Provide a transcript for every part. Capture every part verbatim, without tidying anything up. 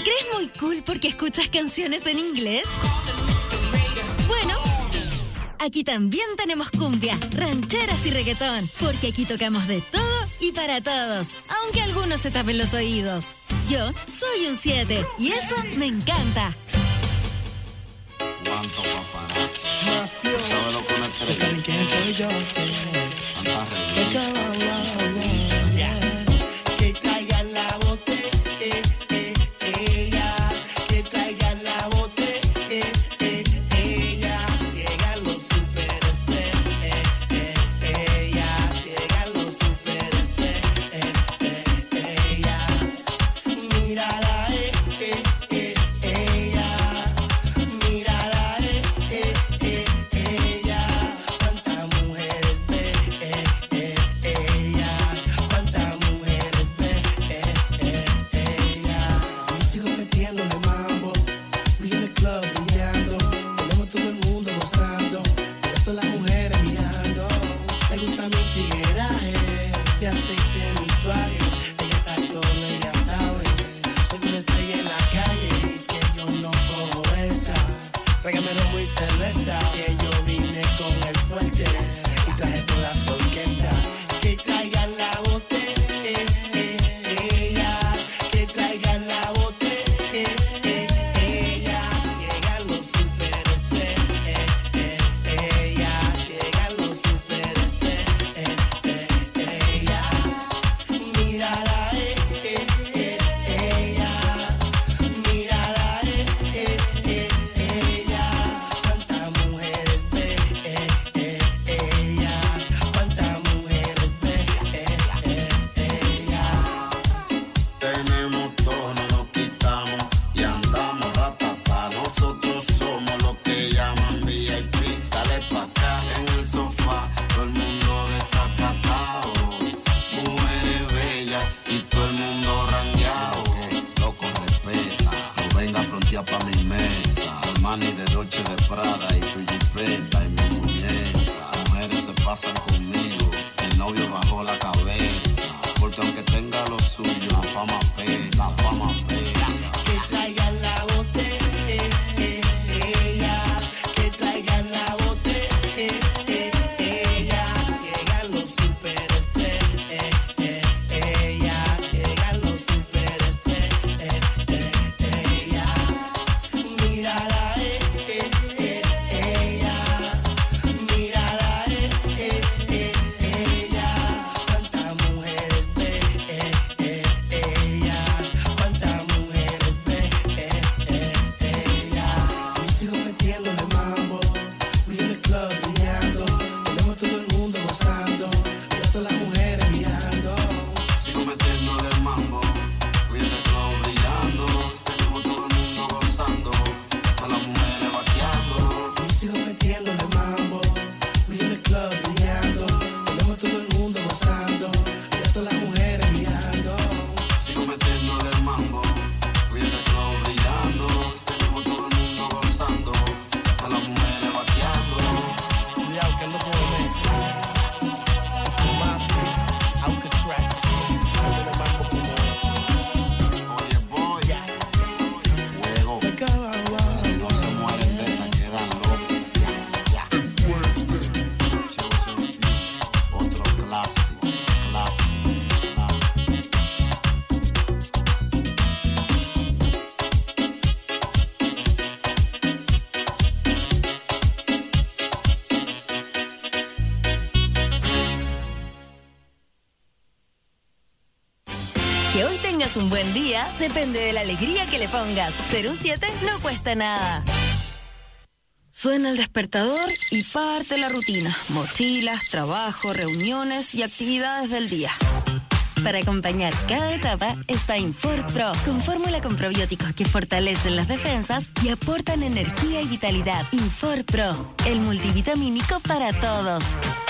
crees muy cool porque escuchas canciones en inglés? Bueno, aquí también tenemos cumbia, rancheras y reggaetón, porque aquí tocamos de todo y para todos, aunque algunos se tapen los oídos. Yo soy un siete y eso me encanta. ¿Cuánto paparazzi? ¿Sabes lo que me trae? ¿Saben quién soy yo? Tanta reguera. Que traigan la botella, que traigan la botella, llegan los superestrellas, llegan los superestrellas, mírala, ella, mírala, ella, cuántas mujeres ve, ella, cuántas mujeres ve, ella. Yo sigo metiéndole mambo, we in the club brillando, tenemos todo el mundo gozando, pero todas las mujeres mirando. Le gusta mi tigueraje, mi aceite, mi suave, ella está todo, ella sabe. Soy una estrella en la calle y que yo no cojo esa. Tráigame romo y cerveza, que yo vine con el fuerte y traje toda su orquesta. Que traigan la botella, que traigan la botella, llegan los superestrellas, llegan los superestrellas, mírala, ella, mírala, ella, cuántas mujeres ve, ella, cuántas mujeres ve, ella. Tenemos todo, no nos quitamos y andamos ratatá. Nosotros somos los que llaman V I P. Dale pa' acá en el sofá, todo el mundo desacatado. Mujeres bellas y todo el mundo rangueado. Loco, respeta, no venga a frontear pa' mi mesa. Armani de Dolce de Prada y tu jipeta y mi muñeca. Mujeres se pasan conmigo, el novio bajó la cabeza. Porque aunque tenga lo suyo, la fama pesa, la fama pesa. Que traigan la botella, que traigan la botella, llegan los superestrellas, llegan los superestrellas, mírala, ella, mírala, ella, cuántas mujeres ve, ella, cuántas mujeres ve, ella. Yo sigo metiéndole mambo, we in the club brillando, tenemos todo el mundo gozando, pero todas las mujeres mirando. Sigo metiéndole mambo, fui en el club brillando. Tenemos todo el mundo gozando, todas las mujeres bateando. Yo sigo metiéndole mambo, we in the club brillando, tenemos todo el mundo gozando, pero todas las mujeres mirando. Sigo metiéndole mambo, fui en el club brillando. Tenemos todo el mundo gozando, todas las mujeres bateando. Cuidado que ando con el metro, con Mafia, Alcatraz, dándole mambo como Oye, boy, fuego. se acaba. Si no se mueren de esta, quedan locos. Ya, ya. Otro clásico, clásico, clásico. Que hoy tengas un buen día depende de la alegría que le pongas. Ser un siete no cuesta nada. Suena el despertador y parte la rutina. Mochilas, trabajo, reuniones y actividades del día. Para acompañar cada etapa está Infor Pro, con fórmula con probióticos que fortalecen las defensas y aportan energía y vitalidad. Infor Pro, el multivitamínico para todos.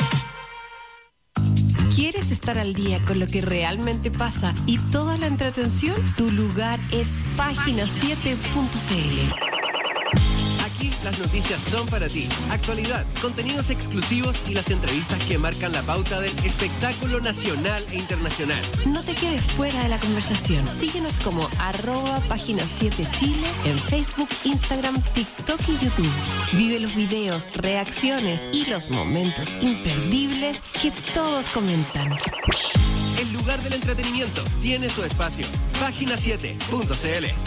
¿Quieres estar al día con lo que realmente pasa y toda la entretención? Tu lugar es página siete punto c l. Aquí estas noticias son para ti. Actualidad, contenidos exclusivos y las entrevistas que marcan la pauta del espectáculo nacional e internacional. No te quedes fuera de la conversación. Síguenos como arroba página siete Chile en Facebook, Instagram, TikTok y YouTube. Vive los videos, reacciones y los momentos imperdibles que todos comentan. El lugar del entretenimiento tiene su espacio. página siete punto c l.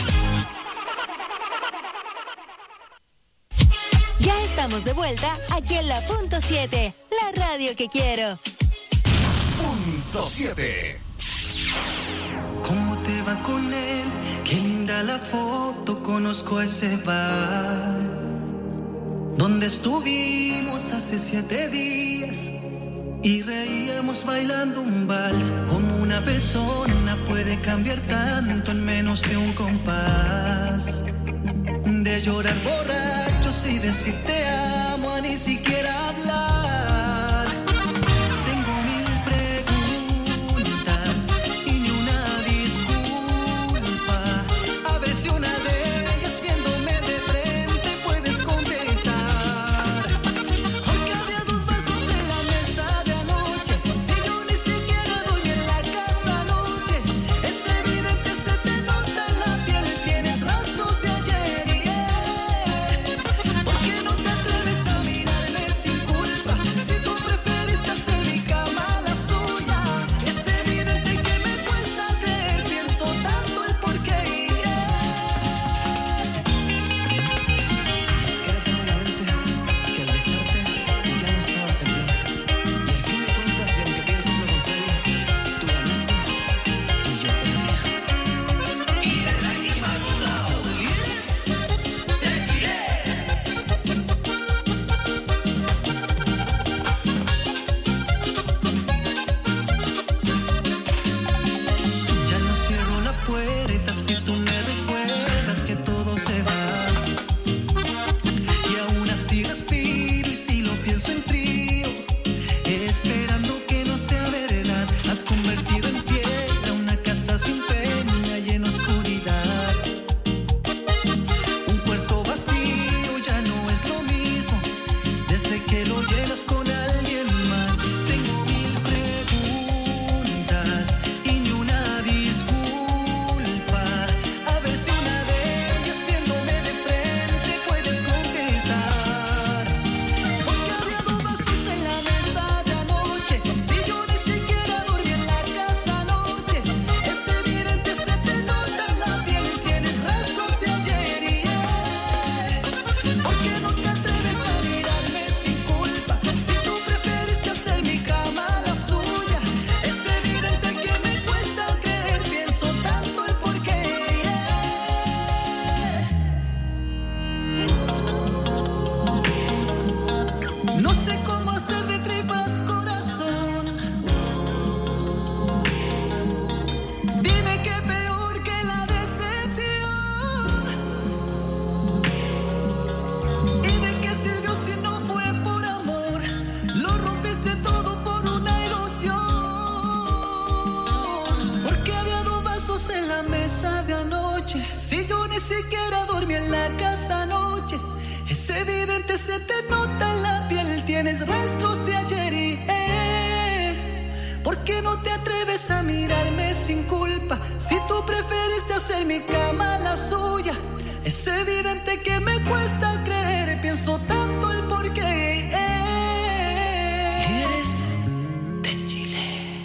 Ya estamos de vuelta aquí en la Punto siete, la radio que quiero. Punto siete. ¿Cómo te va con él? Qué linda la foto, conozco ese bar donde estuvimos hace siete días y reíamos bailando un vals. Como una persona puede cambiar tanto en menos de un compás, de llorar borrachos y decir te amo a ni siquiera hablar. Tengo mil preguntas y ni una disculpa. A ver si una de ellas viéndome de frente puedes contestar. Porque había dos vasos en la mesa de anoche, si yo ni siquiera dormí en la casa anoche. Es evidente, se te nota en la piel, tienes rastros de ayer y él. ¿Por qué no te atreves a mirarme sin culpa? Si tú preferiste hacer mi cama la suya. Es evidente que me cuesta creer, pienso tanto el por qué y él. Era tan evidente que al besarte ya no estabas en mí. Y al fin de cuentas, y aunque pienses lo contrario, tú ganaste y yo perdí. Y de la misma duda, Ya no cierro la puerta si tú me recuerdas que todo se va. Y aún así respiro y si lo pienso en frío, esperando que no sea verdad. Has convertido en piedra una casa sin peña y en oscuridad. Un cuarto vacío ya no es lo mismo desde que lo llenas con alguien más. Tengo mil preguntas y ni una disculpa. A ver si una de ellas viéndome de frente puedes contestar. Porque había dos vasos en la mesa de anoche, si yo ni siquiera dormí en la casa anoche. Es evidente, se te nota en la piel, tienes rastros de ayer y él. ¿Por qué no te atreves a mirarme sin culpa? Si tú preferiste hacer mi cama la suya. Es evidente que me cuesta creer, pienso tanto el por qué y él. No sé cómo hacer de tripas corazón. Dime qué peor que la decepción. ¿Y de qué sirvió si no fue por amor? Lo rompiste todo por una ilusión. Porque había dos vasos en la mesa de anoche, si yo ni siquiera dormí en la casa anoche. Es evidente, se te nota en la piel, tienes rastros de ayer y él. ¿Por qué no te atreves a mirarme sin culpa? Si tú preferiste hacer mi cama la suya. Es evidente que me cuesta creer, pienso tanto el por qué y él. Eres de Chile.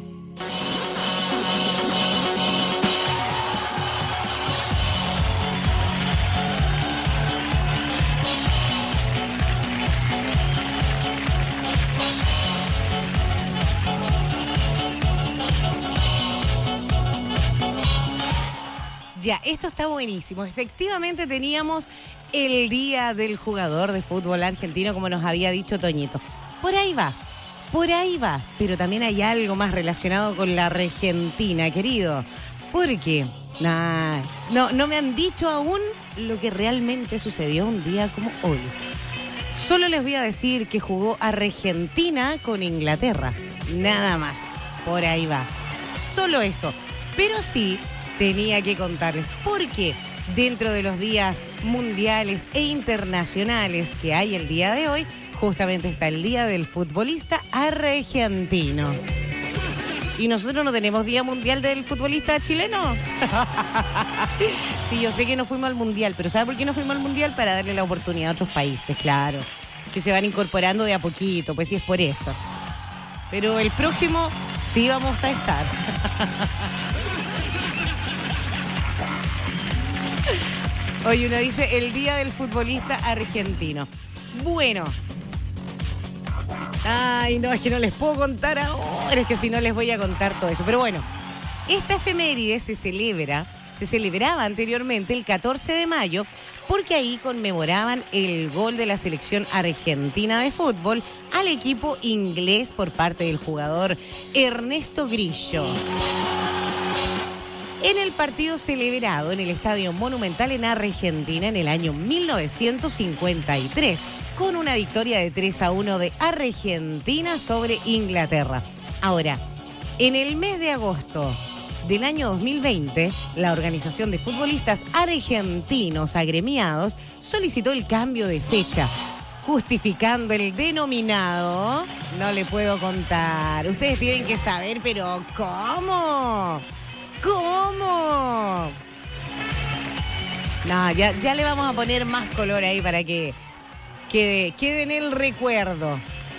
Ya, esto está buenísimo. Efectivamente teníamos el Día del Jugador de Fútbol Argentino, como nos había dicho Toñito. Por ahí va, por ahí va. Pero también hay algo más relacionado con la Argentina, querido. Porque, nah, no, no me han dicho aún lo que realmente sucedió un día como hoy. Solo les voy a decir que jugó Argentina con Inglaterra. Nada más. Por ahí va. Solo eso. Pero sí tenía que contarles. ¿Por qué? dentro de los días mundiales e internacionales que hay el día de hoy, justamente está el Día del Futbolista Argentino. ¿Y nosotros no tenemos Día Mundial del Futbolista Chileno? Sí, yo sé que no fuimos al Mundial, pero ¿sabe por qué no fuimos al Mundial? Para darle la oportunidad a otros países, claro, que se van incorporando de a poquito, pues sí es por eso. Pero el próximo sí vamos a estar. Oye, uno dice el Día del Futbolista Argentino. Bueno. Ay, no, es que no les puedo contar ahora, es que si no les voy a contar todo eso. Pero bueno, esta efeméride se celebra, se celebraba anteriormente el catorce de mayo, porque ahí conmemoraban el gol de la selección argentina de fútbol al equipo inglés por parte del jugador Ernesto Grillo. En el partido celebrado en el Estadio Monumental en Argentina en el año mil novecientos cincuenta y tres, con una victoria de tres a uno de Argentina sobre Inglaterra. Ahora, en el mes de agosto del año dos mil veinte, la Organización de Futbolistas Argentinos Agremiados solicitó el cambio de fecha, justificando el denominado, no le puedo contar, ustedes tienen que saber, pero ¿cómo? ¿Cómo? No, ya, ya le vamos a poner más color ahí para que quede, quede en el recuerdo.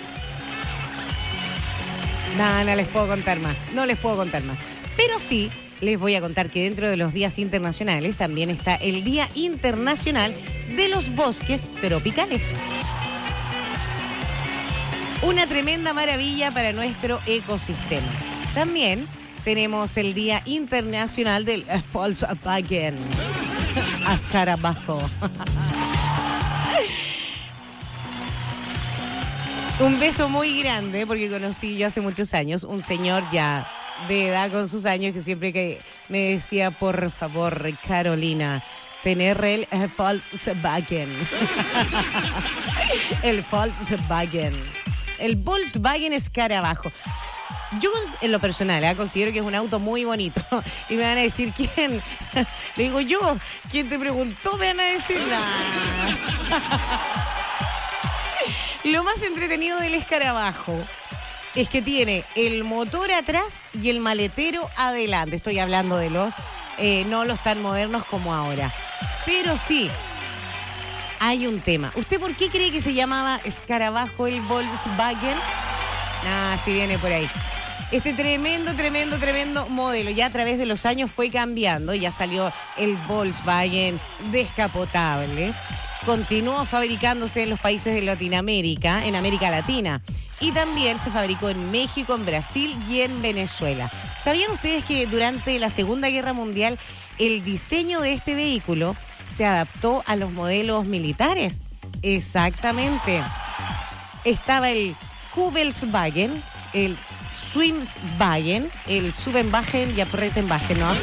No, no les puedo contar más, no les puedo contar más. Pero sí, les voy a contar que dentro de los días internacionales también está el Día Internacional de los Bosques Tropicales. Una tremenda maravilla para nuestro ecosistema. También tenemos el Día Internacional del Volkswagen Escarabajo. Un beso muy grande, porque conocí yo hace muchos años un señor ya de edad con sus años que siempre que me decía, por favor, Carolina, tener el Volkswagen. El Volkswagen. El Volkswagen Escarabajo. Yo, en lo personal, ¿eh? considero que es un auto muy bonito. Y me van a decir, ¿quién? Le digo yo, ¿quién te preguntó? Me van a decir nada. Lo más entretenido del Escarabajo es que tiene el motor atrás y el maletero adelante. Estoy hablando de los, eh, no los tan modernos como ahora. Pero sí, hay un tema. ¿Usted por qué cree que se llamaba Escarabajo el Volkswagen? Ah, sí viene por ahí. Este tremendo, tremendo, tremendo modelo ya a través de los años fue cambiando. Ya salió el Volkswagen descapotable. Continuó fabricándose en los países de Latinoamérica, en América Latina. Y también se fabricó en México, en Brasil y en Venezuela. ¿Sabían ustedes que durante la Segunda Guerra Mundial el diseño de este vehículo se adaptó a los modelos militares? Exactamente. Estaba el Kubelswagen, el Schwimmwagen, el Subenwagen y Aprettenwagen, ¿no?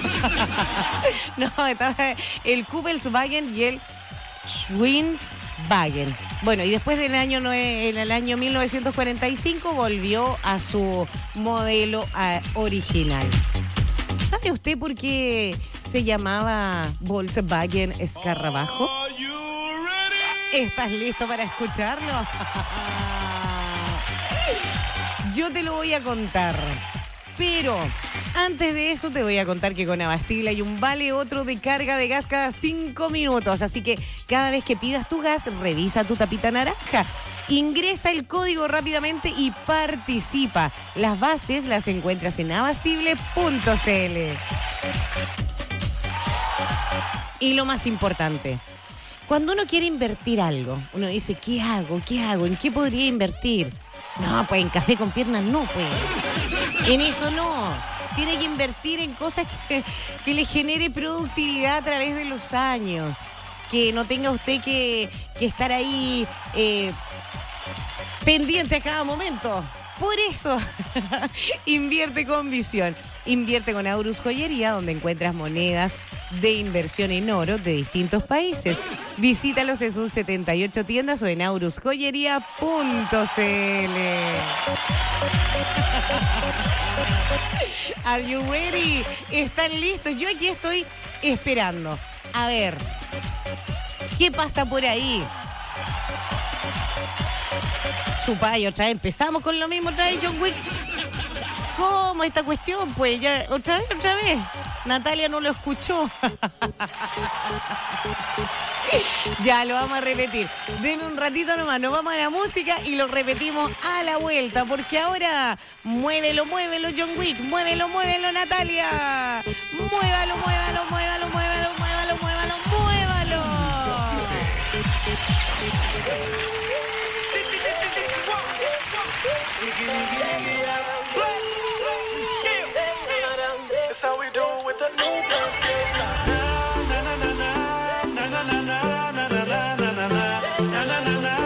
No, estaba el Kubelswagen y el Schwimmwagen. Bueno, y después del año en el año mil novecientos cuarenta y cinco volvió a su modelo uh, original. ¿Sabe usted por qué se llamaba Volkswagen Escarabajo? ¿Estás listo para escucharlo? Yo te lo voy a contar. Pero antes de eso te voy a contar que con Abastil hay un vale otro de carga de gas cada cinco minutos. Así que cada vez que pidas tu gas, revisa tu tapita naranja. Ingresa el código rápidamente y participa. Las bases las encuentras en abastible punto c l. Y lo más importante, cuando uno quiere invertir algo, uno dice, ¿qué hago? ¿Qué hago? ¿En qué podría invertir? No, pues en café con piernas no, pues. En eso no. Tiene que invertir en cosas que, que le genere productividad a través de los años. Que no tenga usted que, que estar ahí eh, pendiente a cada momento. Por eso, invierte con visión. Invierte con Aurus Joyería, donde encuentras monedas de inversión en oro de distintos países. Visítalos en sus setenta y ocho tiendas o en aurus joyería punto c l. Are you ready? ¿Están listos? Yo aquí estoy esperando. A ver, ¿qué pasa por ahí? Chupay, otra vez empezamos con lo mismo, otra vez John Wick. ¿Cómo esta cuestión? Pues ya, otra vez, otra vez. Natalia no lo escuchó. Ya, lo vamos a repetir. Deme un ratito nomás, nos vamos a la música y lo repetimos a la vuelta, porque ahora muévelo, muévelo John Wick, muévelo, muévelo Natalia. Muévalo, muévalo, muévalo, muévalo, muévalo, muévalo, muévalo. That's how we do with the new girls. Na na na na na na na na na na na na na na na na na.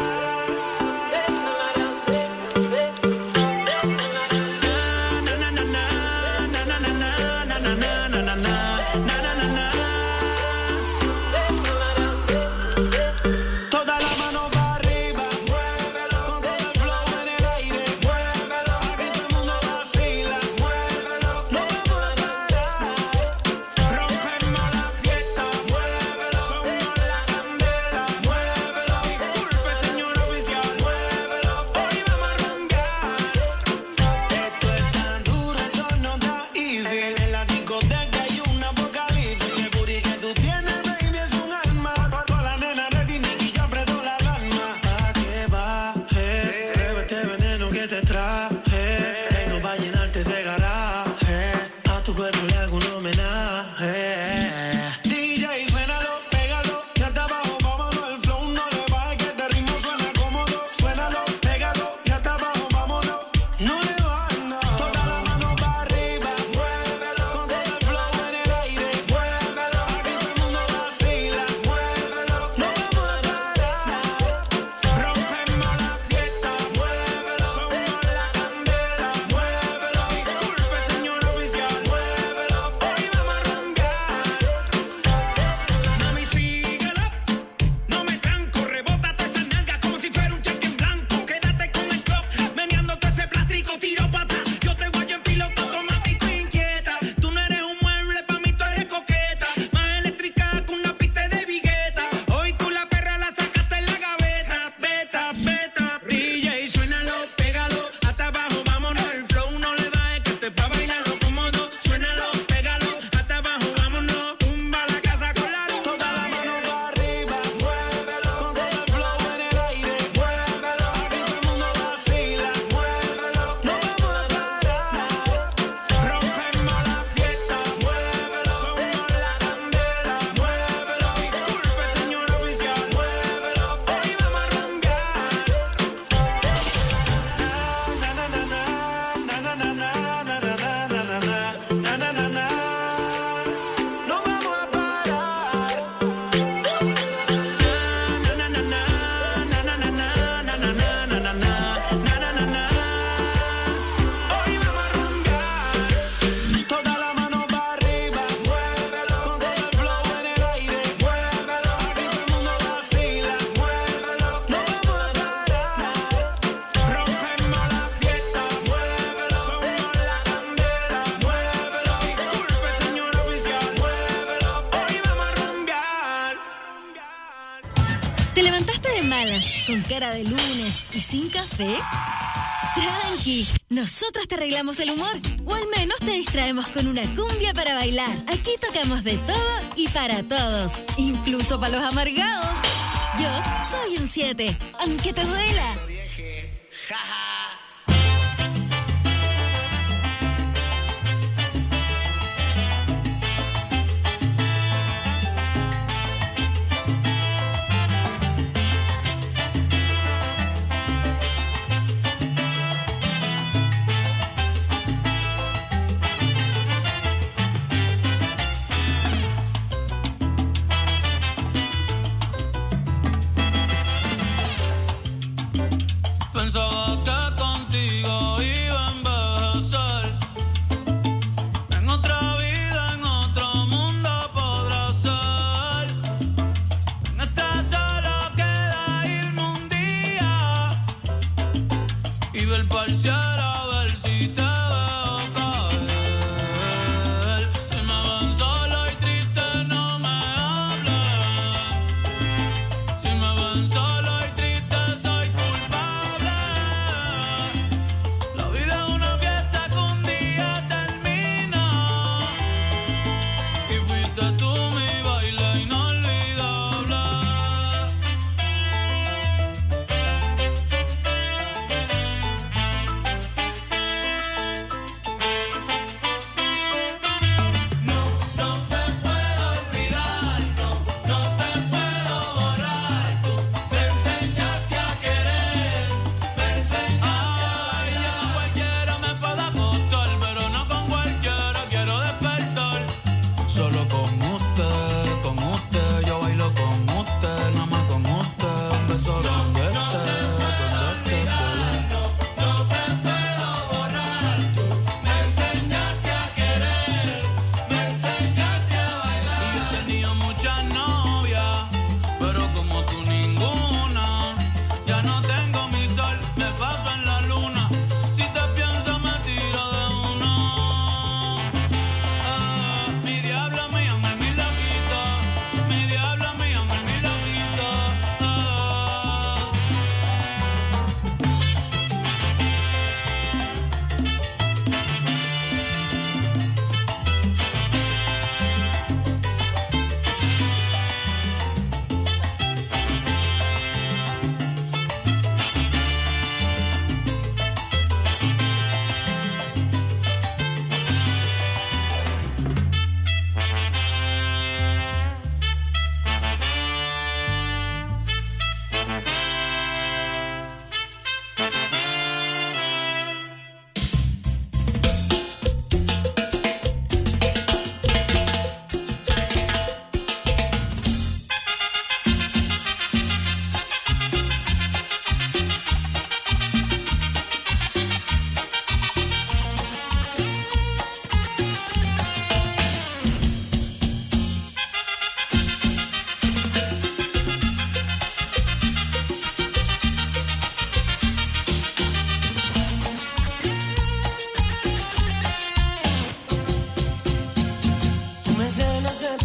¿Con cara de lunes y sin café? Tranqui, nosotros te arreglamos el humor, o al menos te distraemos con una cumbia para bailar. Aquí tocamos de todo y para todos, incluso para los amargados. Yo soy un siete, aunque te duela.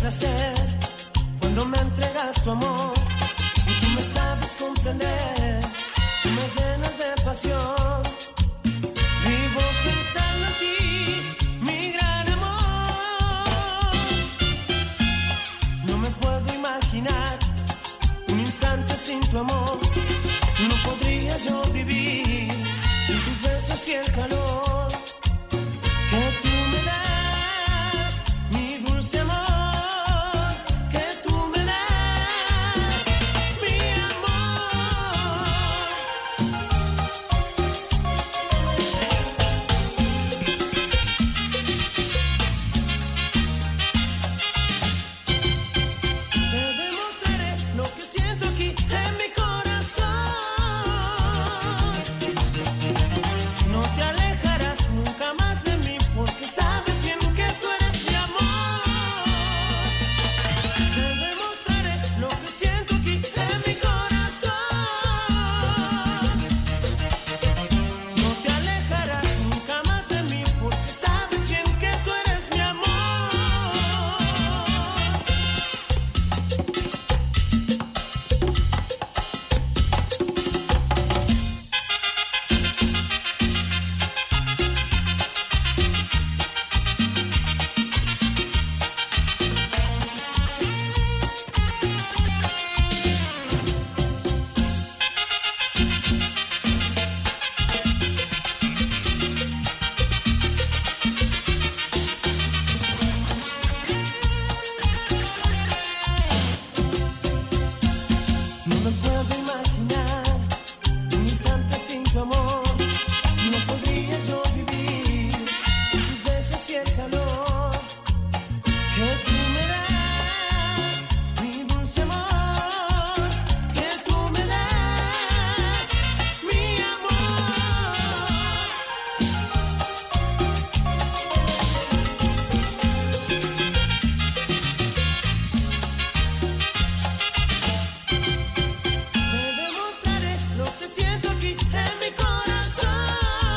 placer cuando me entregas tu amor. Y tú me sabes comprender, tú me llenas de pasión. Vivo pensando en ti, mi gran amor. No me puedo imaginar un instante sin tu amor. No podría yo vivir sin tus besos y el calor que tú me das, mi dulce amor, que tú me das, mi amor. Te demostraré lo que siento aquí en mi corazón. No te alejarás nunca más de mí porque sabes bien que tú eres mi amor. Te demostraré lo que siento aquí en mi corazón. No te alejarás nunca más de mí porque sabes bien que tú eres mi amor. No me puedo imaginar un instante sin tu amor. No podría yo vivir sin tus besos y el calor que tú me das, mi dulce amor, que tú me das, mi amor. Te demostraré lo que siento aquí en mi corazón.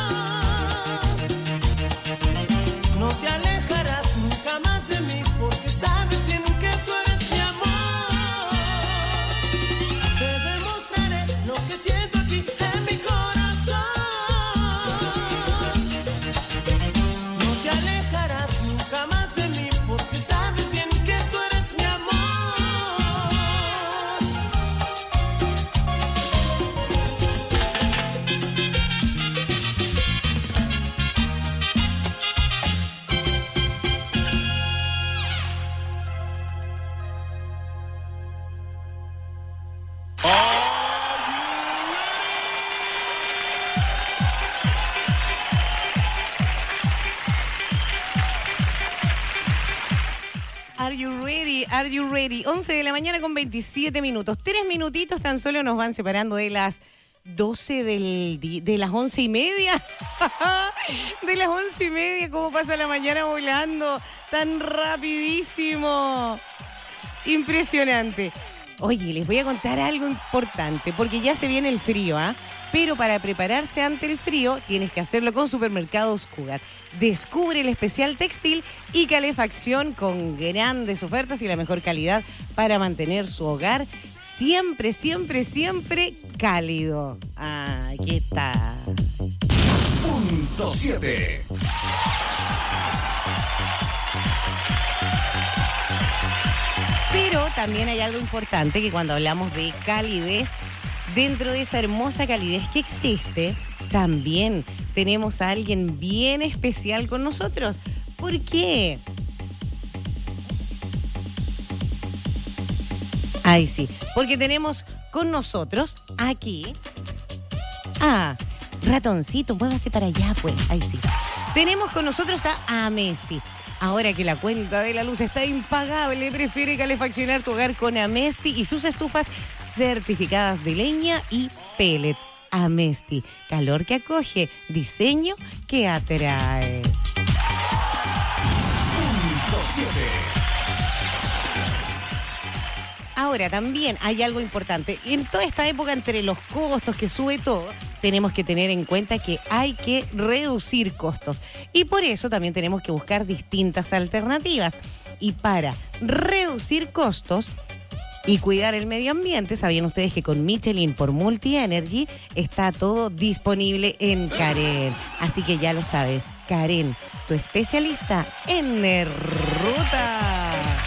No te alejarás nunca más de mí porque sabes bien que tú eres mi amor. Te demostraré lo que siento aquí en mi corazón. No te alejarás nunca más de mí porque sabes bien que tú eres mi amor. Are you ready? Are you ready? once de la mañana con veintisiete minutos. Tres minutitos tan solo nos van separando de las doce del di- de las once y media. De las once y media, ¿cómo pasa la mañana volando? Tan rapidísimo. Impresionante. Oye, les voy a contar algo importante, porque ya se viene el frío, ¿ah? Pero para prepararse ante el frío, tienes que hacerlo con Supermercados Cougar. Descubre el especial textil y calefacción con grandes ofertas y la mejor calidad para mantener su hogar siempre, siempre, siempre cálido. Ah, ¿qué tal? Punto siete. Pero también hay algo importante que cuando hablamos de calidez, dentro de esa hermosa calidez que existe, también tenemos a alguien bien especial con nosotros. ¿Por qué? Ay, sí, porque tenemos con nosotros aquí... Ah, ratoncito, muévase para allá, pues. Ahí sí. Tenemos con nosotros a Amesti. Ahora que la cuenta de la luz está impagable, prefiere calefaccionar tu hogar con Amesti y sus estufas certificadas de leña y pellet. Amesti, calor que acoge, diseño que atrae. Punto siete. Ahora también hay algo importante. En toda esta época, entre los costos que sube todo, tenemos que tener en cuenta que hay que reducir costos. Y por eso también tenemos que buscar distintas alternativas. Y para reducir costos y cuidar el medio ambiente, sabían ustedes que con Michelin por Multi Energy está todo disponible en Karen. Así que ya lo sabes, Karen, tu especialista en ruta.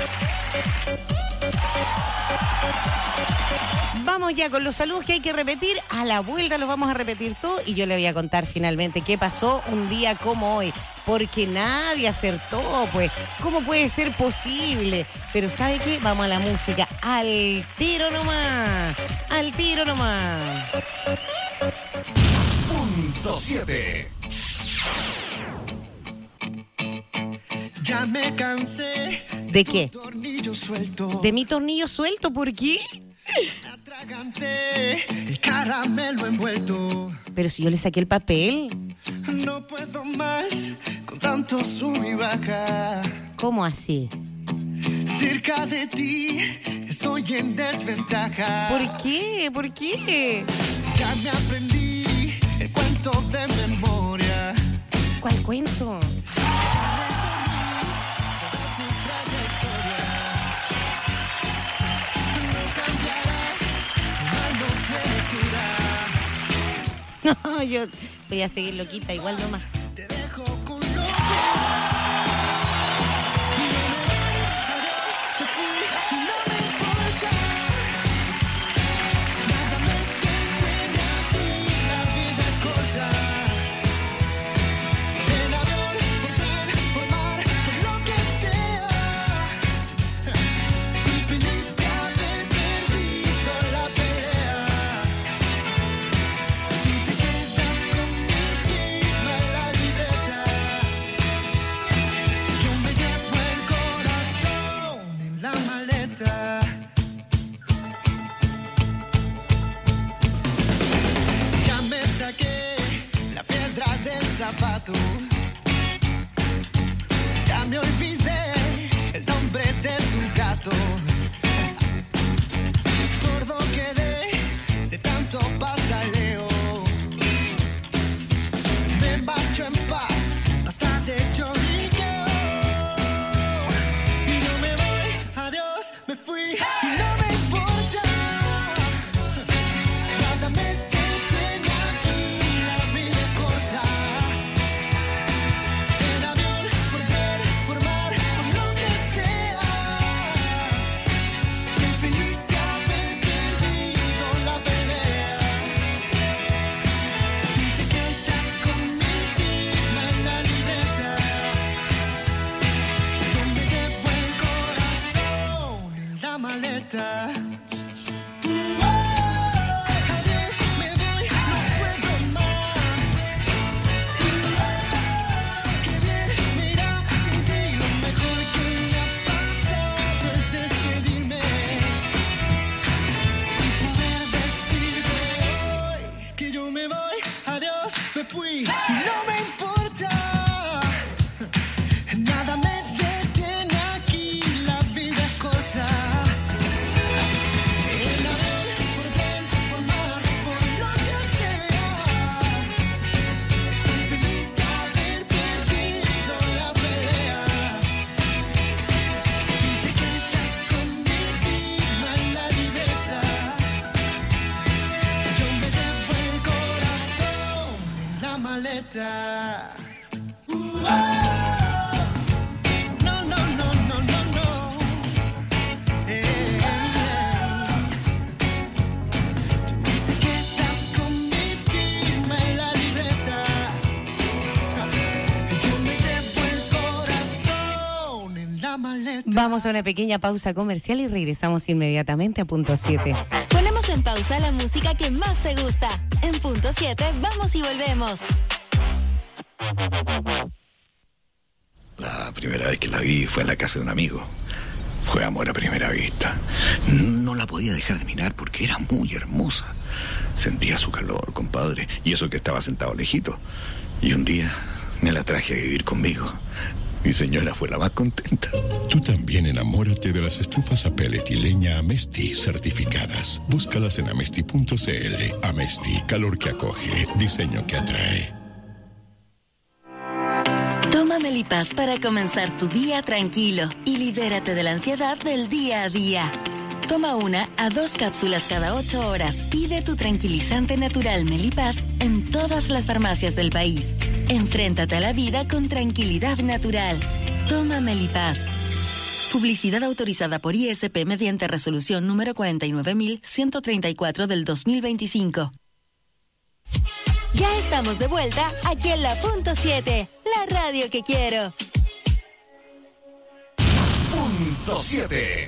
Vamos ya con los saludos que hay que repetir. A la vuelta los vamos a repetir todo y yo le voy a contar finalmente qué pasó un día como hoy. Porque nadie acertó, pues. ¿Cómo puede ser posible? Pero ¿sabe qué? Vamos a la música. Al tiro nomás. Al tiro nomás. Punto siete. Ya me cansé. ¿De qué? Tu tornillo suelto. ¿De mi tornillo suelto? ¿Por qué? Atraganté el caramelo envuelto. Pero si yo le saqué el papel. No puedo más con tanto sub y baja. ¿Cómo así? Cerca de ti estoy en desventaja. ¿Por qué? ¿Por qué? Ya me aprendí el cuento de memoria. ¿Cuál cuento? No, yo voy a seguir loquita, igual nomás. Te dejo con loco. Adiós, te fui, no me importa. Nada me detiene a ti, la vida es corta. En avión, por tren, por mar, por lo que sea. Soy feliz de haber perdido la pelea. Ya me saqué la piedra del zapato. Ya me olvidé el nombre de tu gato. Sordo quedé de tanto pataleo. Me marcho en paz, basta de lloriqueo. Y yo me voy, adiós, me fui, y no me importa. Nada me detiene aquí, la vida es corta. En avión, por tren, por mar, por lo que sea. Soy feliz de haber perdido la pelea. Tú te quedas con mi firma en la libreta. Yo me llevo el corazón en la maleta. Adiós, me voy, no puedo más. Qué bien me irá sin ti. Lo mejor que me ha pasado es despedirme y poder decirte hoy que yo me voy. Adiós, me fui y no me importa. Nada me detiene aquí, la vida es corta. En avión, por tren, por mar, por lo que sea. Soy feliz de haber perdido la pelea. Tú te quedas con mi firma en la libreta. Yo me llevo el corazón en la maleta. No, no, no, no, no, no. Eh, eh. Tú te quedas con mi firma en la libreta. Yo me llevo el corazón en la maleta. Vamos a una pequeña pausa comercial y regresamos inmediatamente a punto siete. Ponemos en pausa la música que más te gusta. En punto siete, vamos y volvemos. La primera vez que la vi fue en la casa de un amigo. Fue amor a primera vista. No la podía dejar de mirar porque era muy hermosa. Sentía su calor, compadre, y eso que estaba sentado lejito. Y un día me la traje a vivir conmigo. Mi señora fue la más contenta. Tú también enamórate de las estufas a pellet y leña Amesti certificadas. Búscalas en amesti punto cl. Amesti, calor que acoge, diseño que atrae. Toma Melipaz para comenzar tu día tranquilo y libérate de la ansiedad del día a día. Toma una a dos cápsulas cada ocho horas. Pide tu tranquilizante natural Melipaz en todas las farmacias del país. Enfréntate a la vida con tranquilidad natural. Toma Melipaz. Publicidad autorizada por I S P mediante resolución número cuarenta y nueve mil ciento treinta y cuatro del dos mil veinticinco. Ya estamos de vuelta aquí en la Punto siete, la radio que quiero. Punto siete.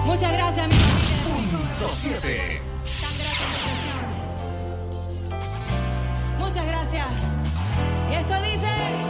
Muchas gracias, mi familia. Punto siete. Muchas gracias. Y esto dice...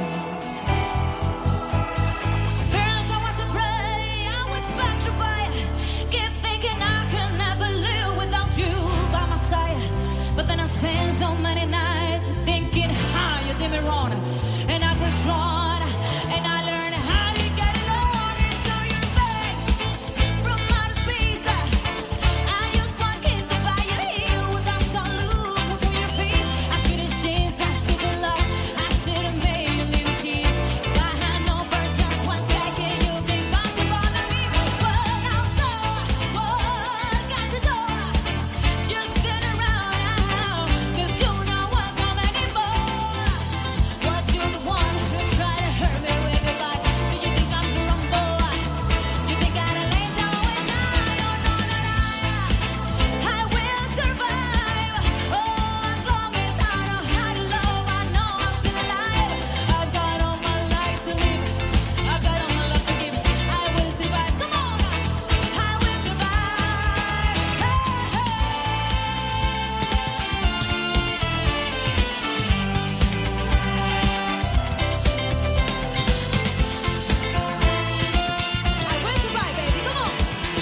Girls, I was afraid, I was petrified. Keep thinking I can never live without you by my side. But then I spent so many nights thinking how you did me wrong. And I grew strong, and I learned how to get along. And so you're back from outer space. I used one kiss to buy you here without some loop for your feet. I should have changed, I took a lot. I should have made you leave a key. If I had known for just one second, you'd think I'm to bother me. But now go, boy, got to go. Just sit around now, 'cause you know what come anymore. But you're the one who tried to hurt me with your bite. Do you think I'm wrong, boy? You think I'd lay down with you? No, no, no, no. I will survive. Oh, as long as I know how to love, I know I'm still alive. I've got all my life to live. I've got all my love to give. I will survive. Come on, I will survive. Hey, hey. I will survive, baby. Come on.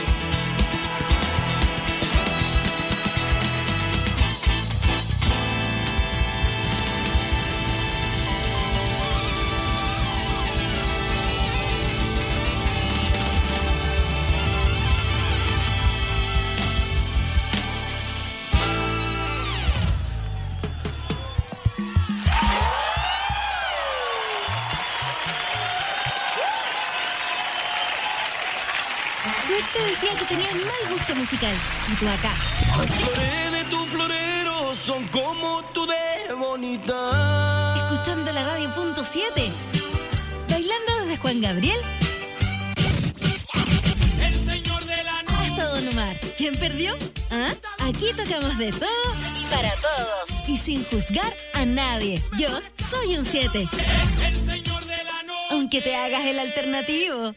Luis te decía que tenías mal gusto musical. Y tú acá, Las flores de tu florero son como tú de bonita. escuchando la radio punto siete. Bailando desde Juan Gabriel El señor de la noche. hasta Don Omar. ¿Quién perdió? ¿Ah? Aquí tocamos de todo y para todos. Y sin juzgar a nadie. Yo soy un siete. El señor de la noche. Aunque te hagas el alternativo.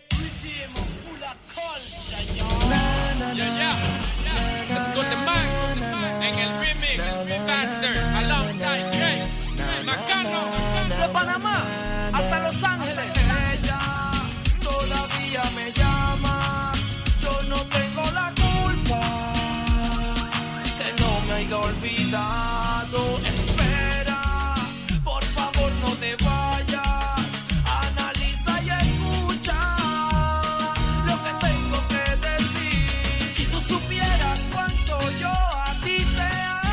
Ya, ya, ya. Let's go to Mike en el remix, Remaster, Alongside Jay, Macano, De Panamá hasta Los Ángeles. Ella todavía me llama. Yo no tengo la culpa que no me haya olvidado. Espera, por favor no te vayas. Analiza y escucha lo que tengo que decir. Si tú supieras cuánto yo a ti te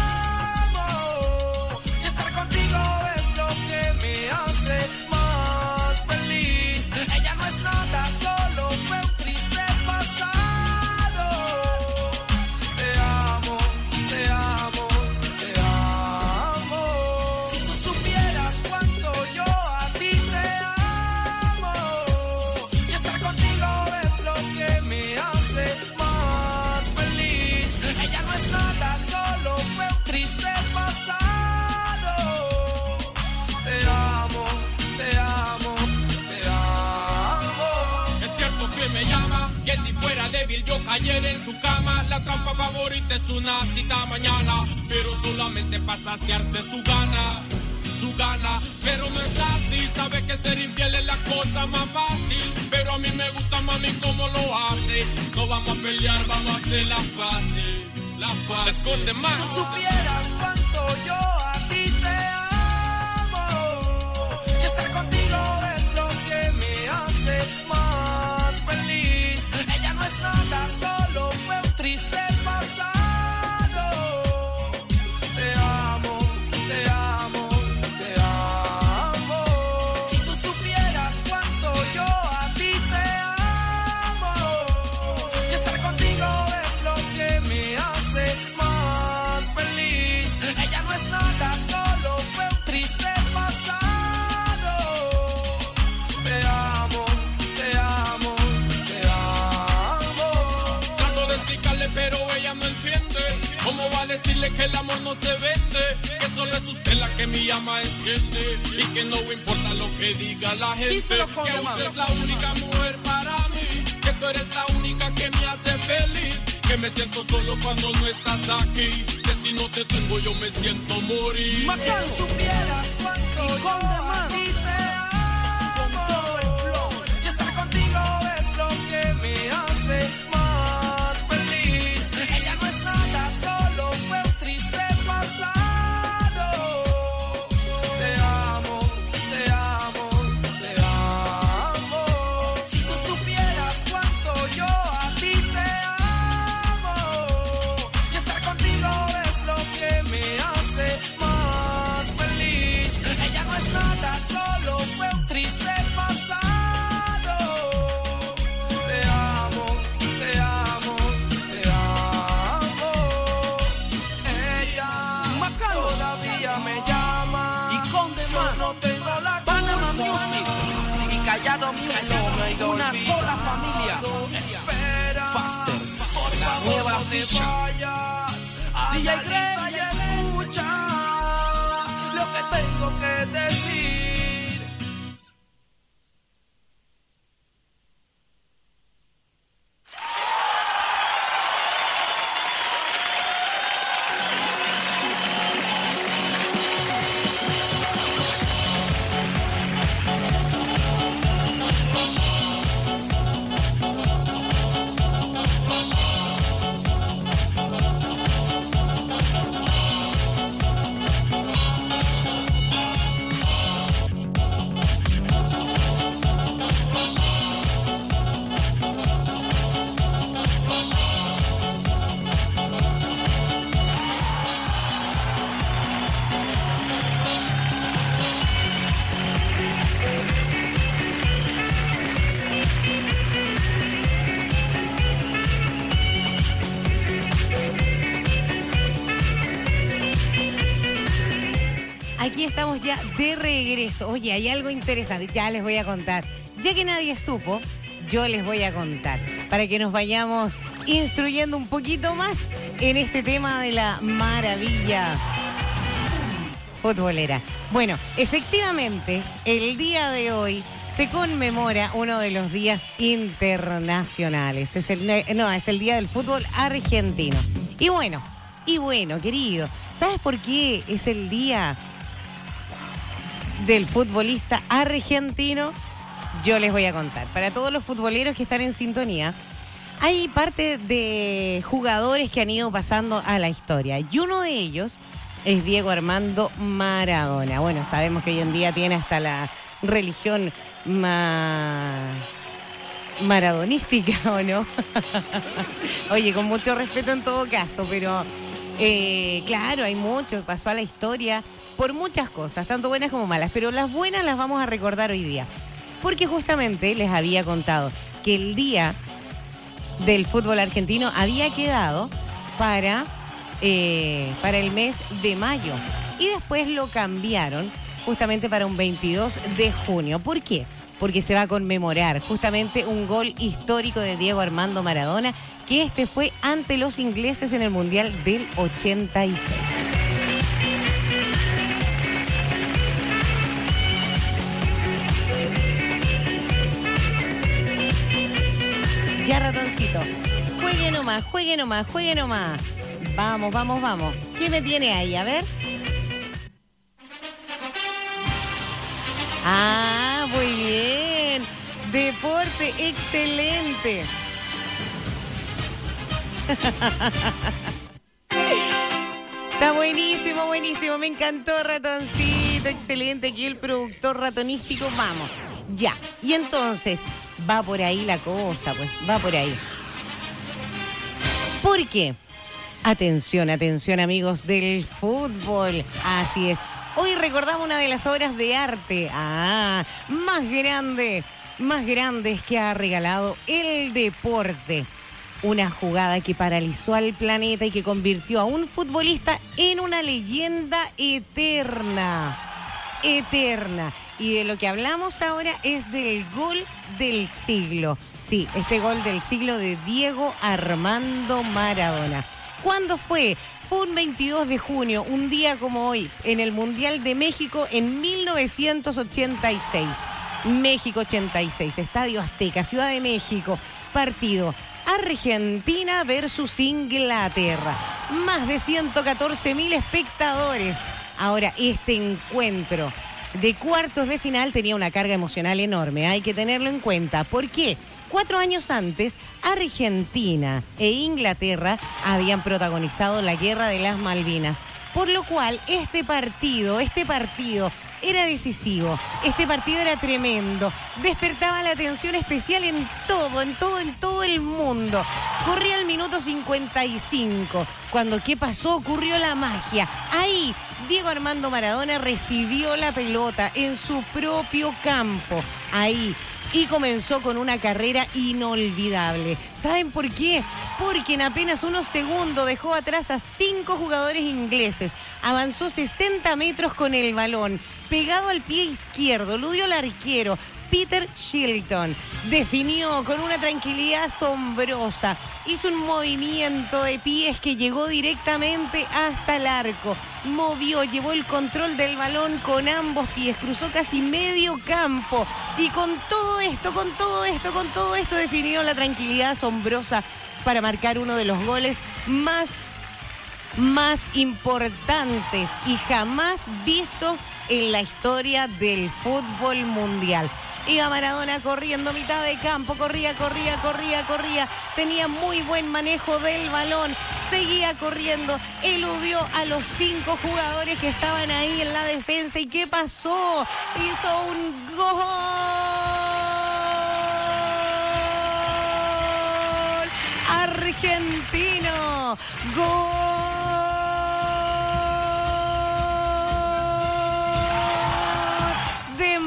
amo, y estar contigo es lo que me hace más feliz. Ella no es nada, solo fue un triste pasado. Te amo, te amo, te amo. Si tú supieras cuánto yo a ti te amo, y estar contigo es lo que me hace más feliz. Ella no es nada, solo fue un triste pasado. Te amo, te amo, te amo. Es cierto que me llama, que si fuera débil yo cayera en su cama. La trampa favorita es una cita mañana, pero solamente para saciarse su gana, su gana. Pero no es así, sabe que ser infiel es la cosa más fácil. Pero a mí me gusta, mami, cómo lo hace. No vamos a pelear, vamos a hacer las paces, las paces. Esconde más. Si tú supieras cuánto yo a ti te amo, y estar contigo es lo que me hace más feliz. Ella no es nada, solo fue un triste pasado. Te amo, te amo, te amo. Si tú supieras cuánto yo a ti te amo, y estar contigo es lo que me hace más feliz. Ella no es nada, solo fue un triste pasado. Te amo, te amo, te amo. Trato de explicarle, pero ella no entiende. ¿Cómo va a decirle que el amor no se vende? Que solo es usted la que mi llama enciende. Y que no importa lo que diga la gente. Díselo con Que demás. usted es la única mujer para mí. Que tú eres la única que me hace feliz. que me siento solo cuando no estás aquí. Que si no te tengo yo me siento morir. Más si supieras cuánto yo a ti te amo. Y estar contigo es lo que me hace más feliz. Ella no es nada, solo fue un triste pasado. Te amo, te amo, te amo. Si tú supieras cuánto yo a ti te amo. Y estar contigo es lo que me hace más feliz. Ella no es nada, solo fue un triste pasado. Te amo, te amo, te amo. Ella todavía me llama y con demás no tengo la culpa. Panama Music y Callado Music, una sola familia. Espera, Faster, por la nueva no te vayas. D J Greg, escucha lo que tengo que decir. Aquí estamos ya de regreso. Oye, hay algo interesante, ya les voy a contar. Ya que nadie supo, yo les voy a contar para que nos vayamos instruyendo un poquito más en este tema de la maravilla futbolera. Bueno, efectivamente, el día de hoy se conmemora uno de los días internacionales. Es el, no, es el Día del Fútbol Argentino. Y bueno, y bueno, querido, ¿sabes por qué es el día del futbolista argentino? Yo les voy a contar. Para todos los futboleros que están en sintonía, hay parte de jugadores que han ido pasando a la historia. Y uno de ellos es Diego Armando Maradona. Bueno, sabemos que hoy en día tiene hasta la religión ma... maradonística, ¿o no? Oye, con mucho respeto en todo caso, pero eh, claro, hay mucho, pasó a la historia por muchas cosas, tanto buenas como malas, pero las buenas las vamos a recordar hoy día, porque justamente les había contado que el día del fútbol argentino había quedado para, eh, para el mes de mayo, y después lo cambiaron justamente para un veintidós de junio. ¿Por qué? Porque se va a conmemorar justamente un gol histórico de Diego Armando Maradona, que este fue ante los ingleses en el Mundial del ochenta y seis. Ya, ratoncito, juegue nomás, juegue nomás, juegue nomás. Vamos, vamos, vamos. ¿Qué me tiene ahí? A ver. Ah, muy bien. Deporte, excelente. Está buenísimo, buenísimo. Me encantó, ratoncito. Excelente. Aquí el productor ratonístico. Vamos. Ya. Y entonces, va por ahí la cosa, pues. Va por ahí. ¿Por qué? Atención, atención, amigos del fútbol. Así es. Hoy recordamos una de las obras de arte, ah, más grande, más grandes que ha regalado el deporte. Una jugada que paralizó al planeta y que convirtió a un futbolista en una leyenda eterna, eterna. Y de lo que hablamos ahora es del gol del siglo. Sí, este gol del siglo de Diego Armando Maradona. ¿Cuándo fue? Fue un veintidós de junio, un día como hoy, en el Mundial de México en mil novecientos ochenta y seis. México ochenta y seis, Estadio Azteca, Ciudad de México, partido Argentina versus Inglaterra. Más de ciento catorce mil espectadores. Ahora, este encuentro de cuartos de final tenía una carga emocional enorme. Hay que tenerlo en cuenta. ¿Por qué? Cuatro años antes, Argentina e Inglaterra habían protagonizado la Guerra de las Malvinas. Por lo cual, este partido, este partido era decisivo. Este partido era tremendo. Despertaba la atención especial en todo, en todo, en todo el mundo. Corría el minuto cincuenta y cinco. Cuando, ¿qué pasó? Ocurrió la magia. Ahí, Diego Armando Maradona recibió la pelota en su propio campo. Ahí. Y comenzó con una carrera inolvidable. ¿Saben por qué? Porque en apenas unos segundos dejó atrás a cinco jugadores ingleses. Avanzó sesenta metros con el balón, pegado al pie izquierdo, lo dio el arquero, Peter Shilton. Definió con una tranquilidad asombrosa. Hizo un movimiento de pies que llegó directamente hasta el arco. Movió, llevó el control del balón con ambos pies, cruzó casi medio campo. Y con todo esto, con todo esto, con todo esto definió la tranquilidad asombrosa para marcar uno de los goles más, más importantes y jamás vistos en la historia del fútbol mundial. Iba Maradona corriendo mitad de campo, corría, corría, corría, corría. Tenía muy buen manejo del balón, seguía corriendo, eludió a los cinco jugadores que estaban ahí en la defensa. ¿Y qué pasó? Hizo un gol. Argentino. Gol. De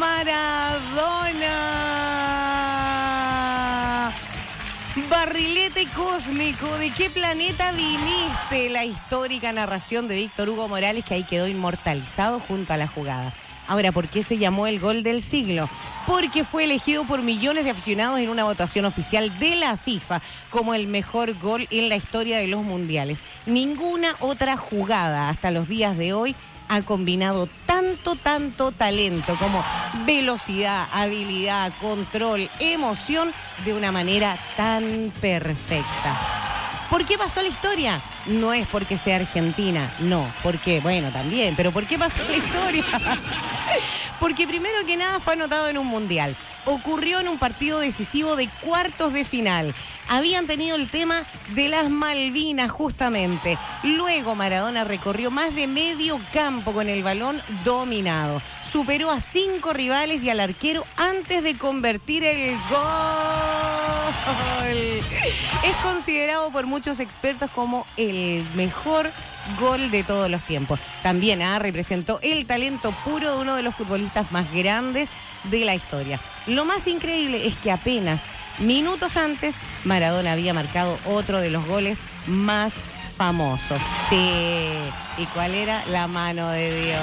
Maradona. Barrilete cósmico, ¿de qué planeta viniste? La histórica narración de Víctor Hugo Morales, que ahí quedó inmortalizado junto a la jugada. Ahora, ¿por qué se llamó el gol del siglo? Porque fue elegido por millones de aficionados en una votación oficial de la FIFA como el mejor gol en la historia de los mundiales. Ninguna otra jugada hasta los días de hoy ha combinado tanto, tanto talento como velocidad, habilidad, control, emoción de una manera tan perfecta. ¿Por qué pasó la historia? No es porque sea Argentina, no, porque, bueno, también, pero ¿por qué pasó la historia? Porque primero que nada fue anotado en un mundial. Ocurrió en un partido decisivo de cuartos de final. Habían tenido el tema de las Malvinas justamente. Luego Maradona recorrió más de medio campo con el balón dominado. Superó a cinco rivales y al arquero antes de convertir el gol. Es considerado por muchos expertos como el mejor gol de todos los tiempos. También ah, representó el talento puro de uno de los futbolistas más grandes de la historia. Lo más increíble es que apenas minutos antes Maradona había marcado otro de los goles más famosos. Sí, ¿y cuál era? La mano de Dios.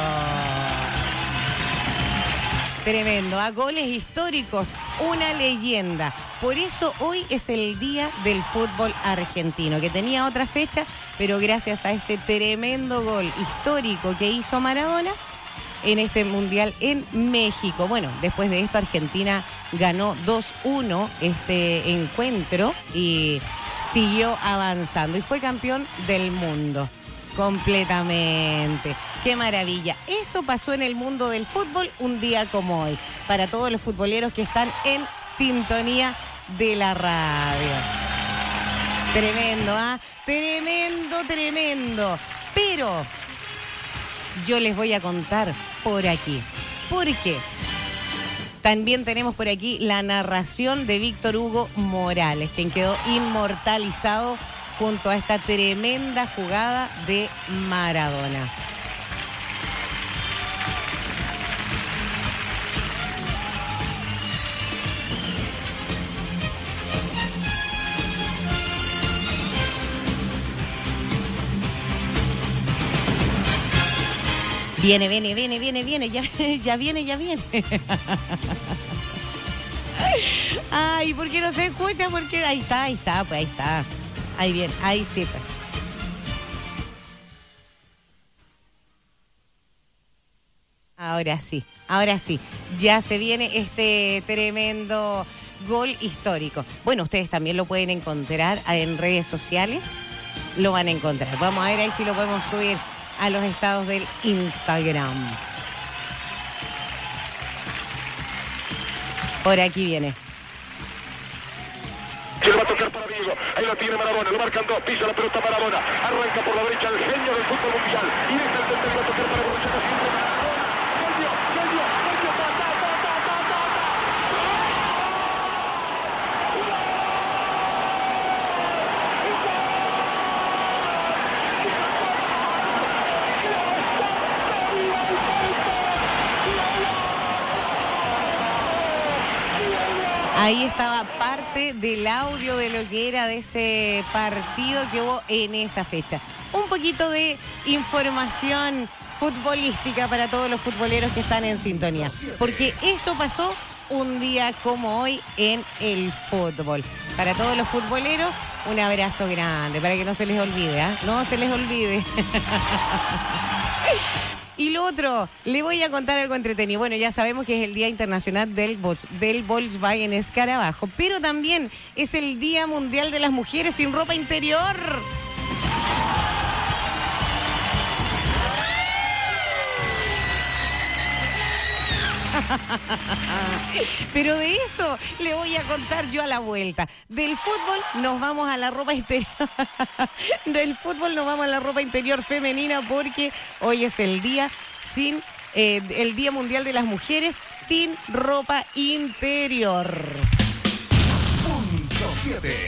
Tremendo, a goles históricos, una leyenda. Por eso hoy es el día del fútbol argentino, que tenía otra fecha, pero gracias a este tremendo gol histórico que hizo Maradona en este mundial en México. Bueno, después de esto Argentina ganó dos uno este encuentro y siguió avanzando y fue campeón del mundo. Completamente. ¡Qué maravilla! Eso pasó en el mundo del fútbol un día como hoy. Para todos los futboleros que están en sintonía de la radio. Tremendo, ¿ah? Tremendo, tremendo. Pero yo les voy a contar por aquí. ¿Por qué? También tenemos por aquí la narración de Víctor Hugo Morales, quien quedó inmortalizado junto a esta tremenda jugada de Maradona. Viene, viene, viene, viene, viene, ya, ya viene, ya viene. Ay, ¿por qué no se escucha? Porque ahí está, ahí está, pues ahí está. Ahí bien, ahí sí. Pues. Ahora sí, ahora sí. Ya se viene este tremendo gol histórico. Bueno, ustedes también lo pueden encontrar en redes sociales. Lo van a encontrar. Vamos a ver ahí si lo podemos subir a los estados del Instagram. Por aquí viene. Se lo va a tocar para Diego. Ahí lo tiene Maradona. Lo marcan dos. Pisa la pelota Maradona. Arranca por la derecha el genio del fútbol mundial. Y desde el centro va a tocar para Borruchaga. Genio, genio, genio. Ta, ta, ta, ta, ta, ta, ta. Ahí estaba parte del audio de lo que era de ese partido que hubo en esa fecha. Un poquito de información futbolística para todos los futboleros que están en sintonía. Porque eso pasó un día como hoy en el fútbol. Para todos los futboleros, un abrazo grande, para que no se les olvide, ¿eh? No se les olvide. Y lo otro, le voy a contar algo entretenido. Bueno, ya sabemos que es el Día Internacional del, Volks, del Volkswagen Escarabajo, pero también es el Día Mundial de las Mujeres sin Ropa Interior. Pero de eso le voy a contar yo a la vuelta. Del fútbol nos vamos a la ropa interior. Del fútbol nos vamos a la ropa interior femenina porque hoy es el día sin eh, el Día Mundial de las Mujeres sin ropa interior. Punto siete.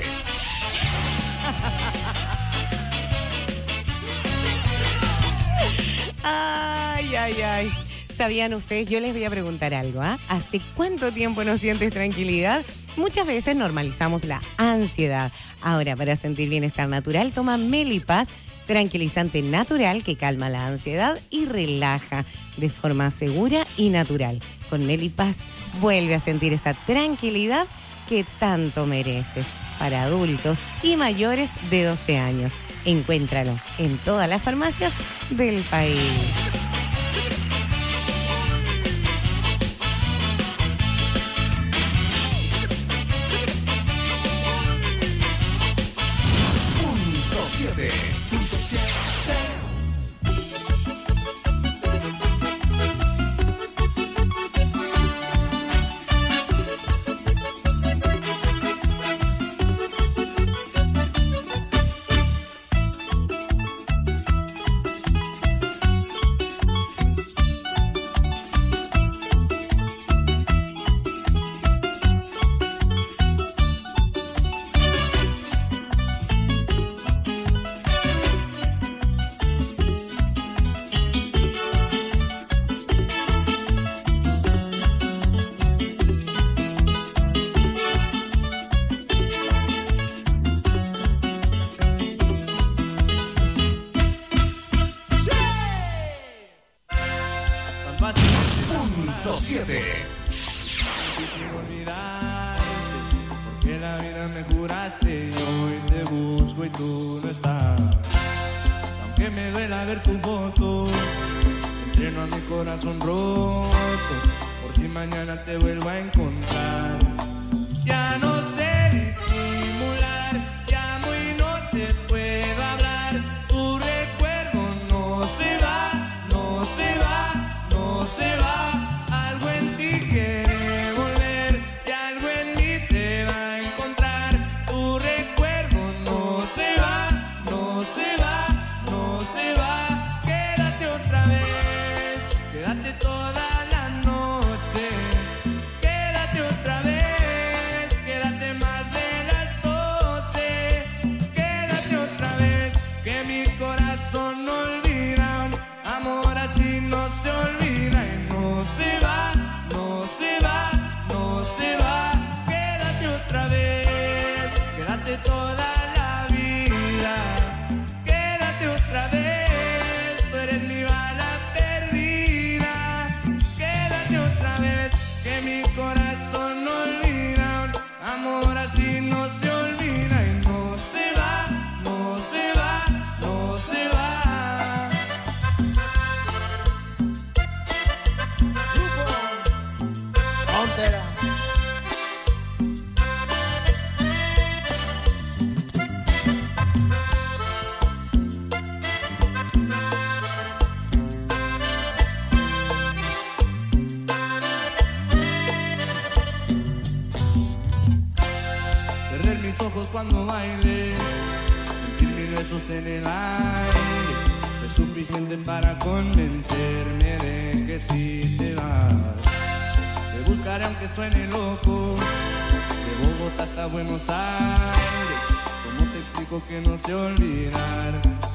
Ay, ay, ay. ¿Sabían ustedes? Yo les voy a preguntar algo, ¿ah? ¿eh? ¿Hace cuánto tiempo no sientes tranquilidad? Muchas veces normalizamos la ansiedad. Ahora, para sentir bienestar natural, toma Melipaz, tranquilizante natural que calma la ansiedad y relaja de forma segura y natural. Con Melipaz, vuelve a sentir esa tranquilidad que tanto mereces. Para adultos y mayores de doce años. Encuéntralo en todas las farmacias del país. siete. Punto siete. Quisiera olvidarte, porque la vida me curaste y hoy te busco y tú no estás. Aunque me duela ver tu foto, entreno a mi corazón roto, por si mañana te vuelvo a encontrar. Ya no sé disimular, llamo y no te puedo hablar. Tu recuerdo no se va, no se va, no se va. Algo en ti quiere volver y algo en mí te va a encontrar. Tu recuerdo no se va, no se va, no se va. Quédate otra vez, quédate toda la noche. Quédate otra vez, quédate más de las dos. cuando bailes, sentir mil besos en el aire, es suficiente para convencerme de que si te vas. Te buscaré aunque suene loco, de Bogotá hasta Buenos Aires. ¿Cómo te explico que no sé olvidar?